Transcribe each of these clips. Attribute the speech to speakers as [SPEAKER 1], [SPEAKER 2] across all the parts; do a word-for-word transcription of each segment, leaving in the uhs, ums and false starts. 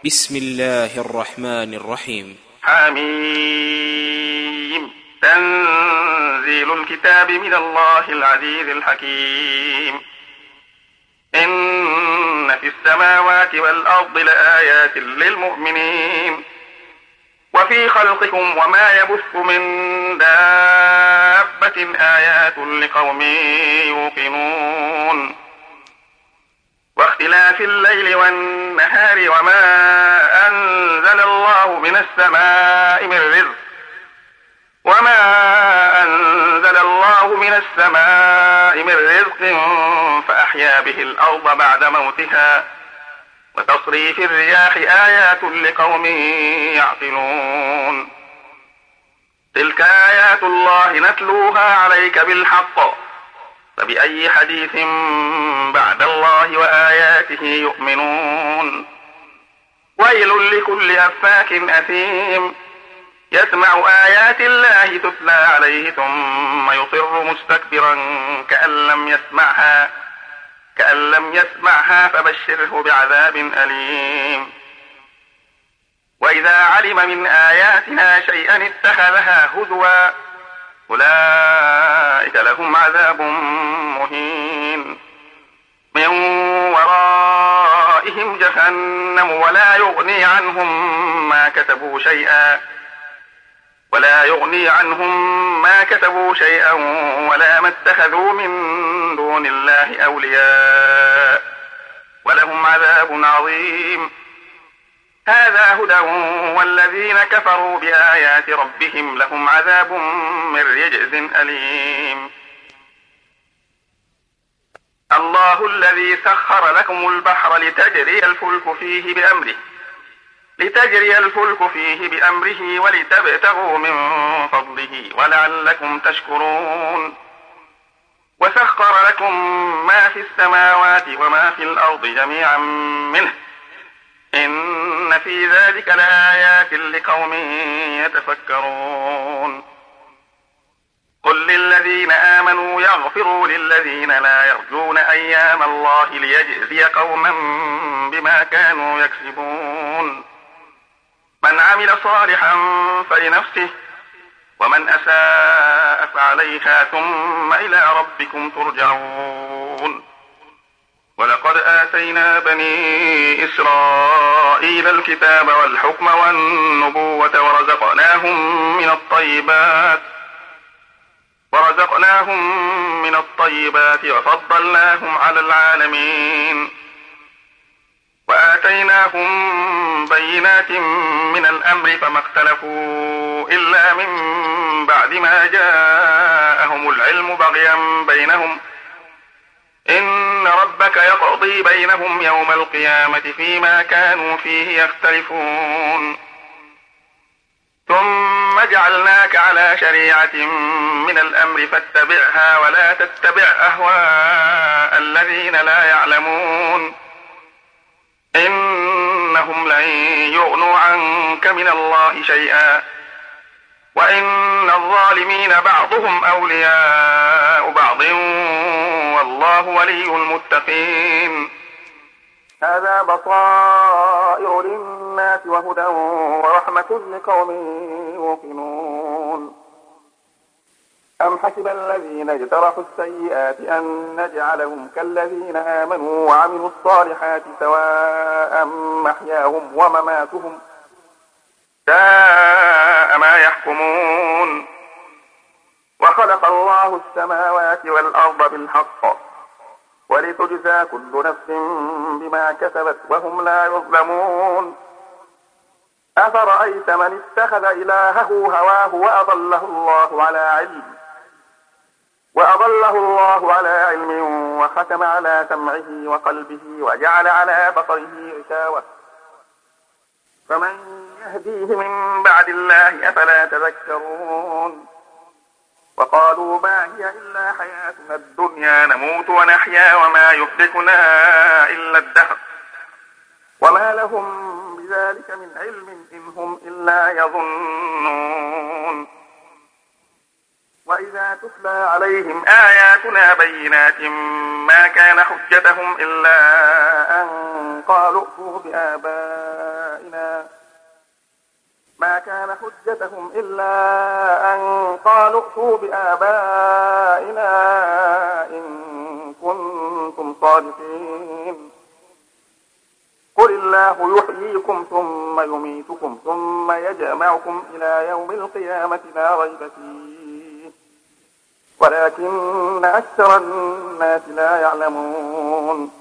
[SPEAKER 1] بسم الله الرحمن الرحيم.
[SPEAKER 2] حميم. تنزيل الكتاب من الله العزيز الحكيم. إن في السماوات والأرض لآيات للمؤمنين وفي خلقكم وما يبث من دابة آيات لقوم يوقنون. واختلاف الليل والنهار وما أنزل الله من السماء من رزق وما أنزل الله من السماء من رزق فأحيا به الأرض بعد موتها وتصريف الرياح آيات لقوم يعقلون. تلك آيات الله نتلوها عليك بالحق فبأي حديث بعد الله وآياته يؤمنون. ويل لكل أفاك أثيم يسمع آيات الله تتلى عليه ثم يصر مستكبرا كأن لم يسمعها كأن لم يسمعها فبشره بعذاب أليم. وإذا علم من آياتنا شيئا اتخذها هزوا أولئك لهم عذاب مهين من ورائهم جهنم ولا يغني عنهم ما كسبوا شيئا ولا يغني عنهم ما كسبوا شيئا ولا ما اتخذوا من دون الله أولياء ولهم عذاب عظيم. هذا هدى والذين كفروا بآيات ربهم لهم عذاب من رجز أليم. الله الذي سخر لكم البحر لتجري الفلك فيه بأمره لتجري الفلك فيه بأمره ولتبتغوا من فضله ولعلكم تشكرون. وسخر لكم ما في السماوات وما في الأرض جميعا منه إن في ذلك لآيات لقوم يتفكرون. قل للذين آمنوا يغفروا للذين لا يرجون أيام الله ليجزي قوما بما كانوا يكسبون. من عمل صالحا فلنفسه ومن أساء فعليها ثم إلى ربكم ترجعون. ولقد آتينا بني إسرائيل الكتاب والحكم والنبوة ورزقناهم من الطيبات ورزقناهم من الطيبات وفضلناهم على العالمين. وآتيناهم بينات من الأمر فما اختلفوا إلا من بعد ما جاءهم العلم بغيا بينهم إن ربك يقضي بينهم يوم القيامة فيما كانوا فيه يختلفون. ثم جعلناك على شريعة من الأمر فاتبعها ولا تتبع أهواء الذين لا يعلمون إنهم لن يغنوا عنك من الله شيئا وإن الظالمين بعضهم أولياء بعض والله ولي المتقين. هذا بصائر للناس وهدى ورحمة لقوم يوقنون. أم حسب الذين اجترحوا السيئات أن نجعلهم كالذين آمنوا وعملوا الصالحات سواء محياهم ومماتهم ساء ما يحكمون. وخلق الله السماوات والأرض بالحق ولتجزى كل نفس بما كسبت وهم لا يظلمون. أفرأيت من اتخذ إلهه هواه وأضله الله على علم وأضله الله على علم وختم على سمعه وقلبه وجعل على بصره غشاوة فمن يهديه من بعد الله أفلا تذكرون. وقالوا ما هي إلا حياتنا الدنيا نموت ونحيا وما يهلكنا إلا الدهر وما لهم بذلك من علم إن هم إلا يظنون. وإذا تتلى عليهم آياتنا بينات ما كان حجتهم إلا أن قالوا ائتوا بآبائنا كان حجتهم إلا أن قالوا ائتوا بآبائنا إن كنتم صادقين قل الله يحييكم ثم يميتكم ثم يجمعكم إلى يوم القيامة لا ريب فيه ولكن أكثر الناس لا يعلمون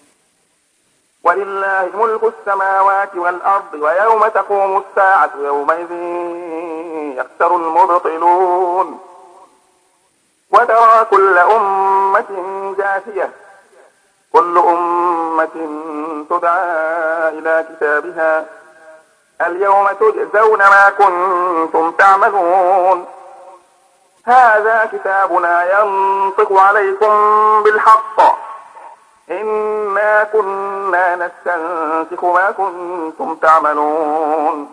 [SPEAKER 2] ولله ملك السماوات والأرض ويوم تقوم الساعة يومئذ يخسر المبطلون وترى كل أمة جاثية كل أمة تدعى إلى كتابها اليوم تجزون ما كنتم تعملون هذا كتابنا ينطق عليكم بالحق إنا كنا نستنسخ ما كنتم تعملون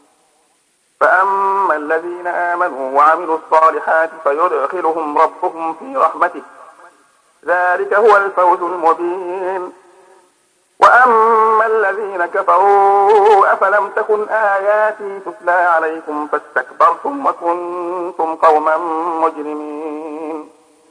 [SPEAKER 2] فأما الذين آمنوا وعملوا الصالحات فيدخلهم ربهم في رحمته ذلك هو الفوز المبين وأما الذين كفروا أفلم تكن آياتي تتلى عليكم فاستكبرتم وكنتم قوما مجرمين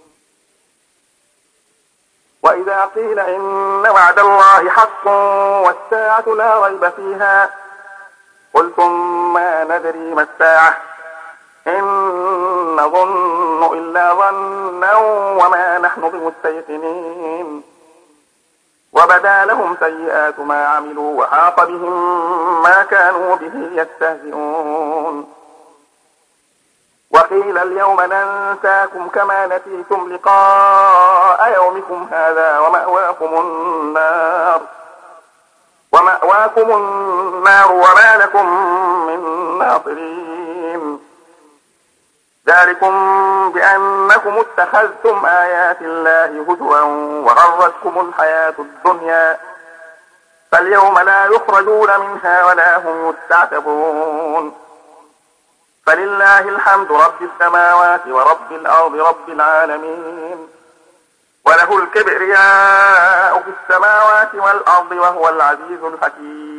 [SPEAKER 2] وإذا قيل إن وعد الله حق والساعة لا ريب فيها قلتم ما ندري ما الساعة إن نظن إلا ظنا وما نحن بمستيقنين وبدا لهم سيئات ما عملوا وحاق بهم ما كانوا به يستهزئون وقيل اليوم ننساكم كما نسيتم لقاء يومكم هذا ومأواكم النار ومأواكم النار وما لكم من ناصرين ذلكم بأنكم اتخذتم آيات الله هزوا وغرتكم الحياة الدنيا فاليوم لا يخرجون منها ولا هم يستعتبون فلله الحمد رب السماوات ورب الأرض رب العالمين وله الكبرياء في السماوات والأرض وهو العزيز الحكيم